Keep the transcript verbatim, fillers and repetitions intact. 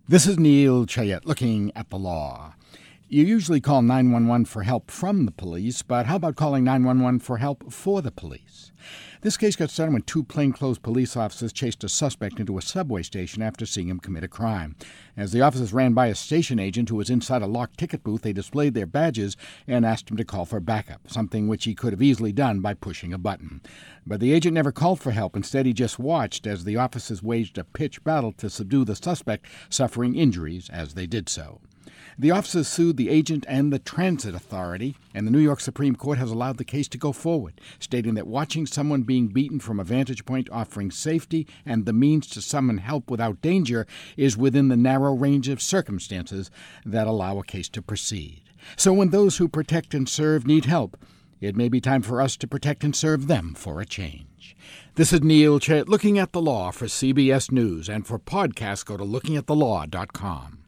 This is Neil Chayet looking at the law. You usually call nine one one for help from the police, but how about calling nine one one for help for the police? This case got started when two plainclothes police officers chased a suspect into a subway station after seeing him commit a crime. As the officers ran by a station agent who was inside a locked ticket booth, they displayed their badges and asked him to call for backup, something which he could have easily done by pushing a button. But the agent never called for help. Instead, he just watched as the officers waged a pitched battle to subdue the suspect, suffering injuries as they did so. The officers sued the agent and the transit authority, and the New York Supreme Court has allowed the case to go forward, stating that watching someone being beaten from a vantage point offering safety and the means to summon help without danger is within the narrow range of circumstances that allow a case to proceed. So when those who protect and serve need help, it may be time for us to protect and serve them for a change. This is Neil Chayet looking at the law for C B S News, and for podcasts, go to looking at the law dot com.